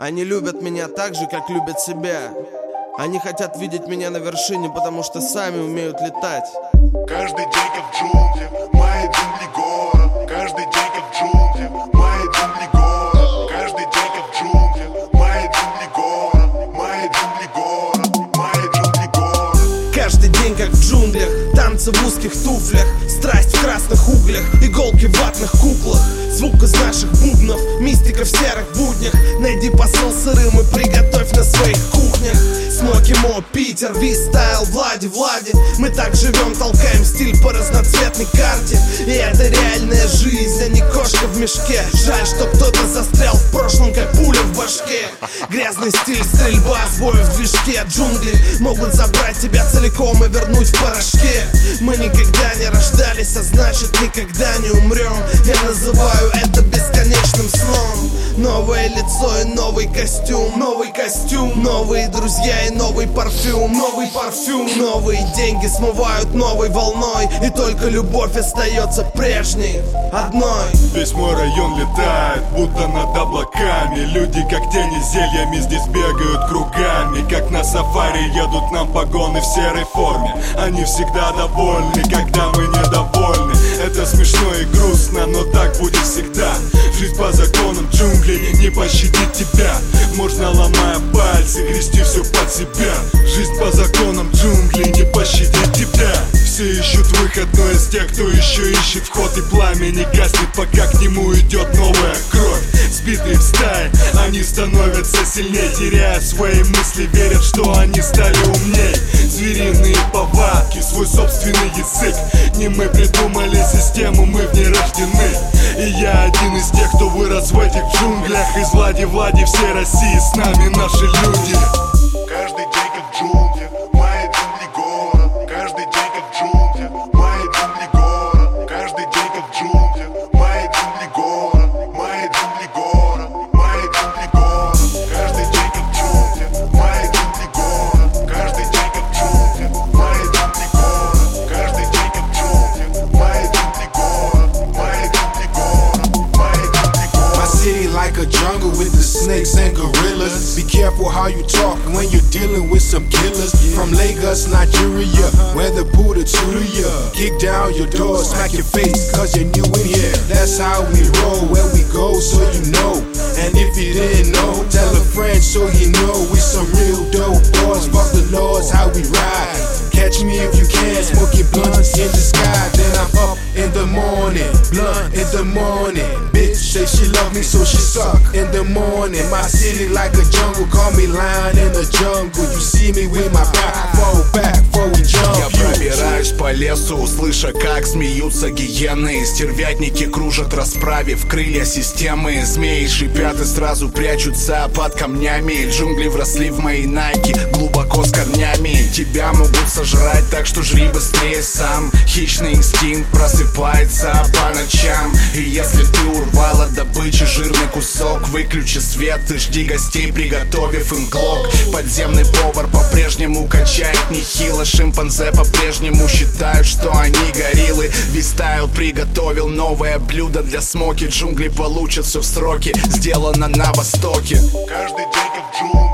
Они любят меня так же, как любят себя. Они хотят видеть меня на вершине, потому что сами умеют летать. Каждый день как в джунглях, мои джунгли город. Каждый день как в джунглях, мои джунгли город. Каждый день как в джунглях, мои джунгли город. Мои джунгли город, мои джунгли город. Каждый день как в джунглях, танцы в узких туфлях, страсть в красных углях, иголки в ватных куклах, звук из наших бубнов, мистика в серых буднях. Найди посыл сырым и приготовь на своих кухнях. Смоки Мо, Питер, Ви-стайл, Влади. Мы так живем, толкаем стиль по разноцветной карте. И это реальная жизнь, а не кошка в мешке. Жаль, что кто-то застрял в прошлом, как пуля в башке. Грязный стиль, стрельба, сбой в движке. Джунгли могут забрать тебя целиком и вернуть в порошке. Мы никогда не рождались, а значит никогда не умрем. Я называю это бесконечным сном. Новое лицо и новый костюм. Новый костюм, новые друзья и новый парфюм. Новый парфюм, новые деньги смывают новой волной. И только любовь остается прежней, одной. Весь мой район летает, будто над облаками. Люди как тени зельями здесь бегают кругами. Как на сафари едут нам погоны в серой форме. Они всегда довольны, когда мы недовольны. Это смешно и грустно, но так будет всегда. Жизнь по законам джунглей не пощадит тебя. Можно, ломая пальцы, грести все под себя. Жизнь по законам джунглей не пощадит тебя. Все ищут выход, но из тех, кто еще ищет вход. И пламя не гаснет, пока к нему идет новая кровь. Сбитые в стае, они становятся сильнее. Теряя свои мысли, верят, что они стали умней. Звериные повадки, свой собственный язык. Не мы придумали систему, мы в ней рождены. И я один из тех, кто вырос в этих джунглях. Из Влади всей России с нами наши люди. Каждый день как в джунглях, мои джунгли город. Каждый день как в джунглях, мои джунгли город. Каждый день как в джунглях, мои джунгли город. Мои джунгли город, мои джунгли город. Каждый день как в джунглях, мои джунгли город. Каждый день как в джунглях, мои джунгли город. Каждый день как в джунглях, мои джунгли город. Мои джунгли город, мои джунгли город. My city like a jungle with the snakes and gorillas. Be careful how you talk when you're dealing with some killers. From Lagos, Nigeria, where the Buddha tutor ya. Kick down your door, smack your face, cause you're new in here. That's how we roll, where we go, so you know. And if you didn't know, tell a friend so you know. We some real dope boys, fuck the laws, how we ride. Catch me if you can, smoking blunts in the sky. Then I'm up in the morning, blunt in the morning. Bitch say she love me, so she suck in the morning. My city like a jungle, call me lion in the jungle. You see me with my back, fall back, before we jump. Я пробираюсь по лесу, слыша, как смеются гиены. Стервятники кружат, расправив крылья системы. Змеи шипят и сразу прячутся под камнями. Джунгли вросли в мои найки, глубоко с корнями. Тебя могут сожрать, так что жри быстрее сам. Хищный инстинкт просыпается по ночам. И если ты урвала добычи жирный кусок, выключи свет и жди гостей, приготовив им глок. Подземный повар по-прежнему качает нехило. Шимпанзе по-прежнему считают, что они гориллы. Ви-стайл приготовил новое блюдо для смоки. Джунгли получат все в сроки, сделано на востоке. Каждый день как в джунглях.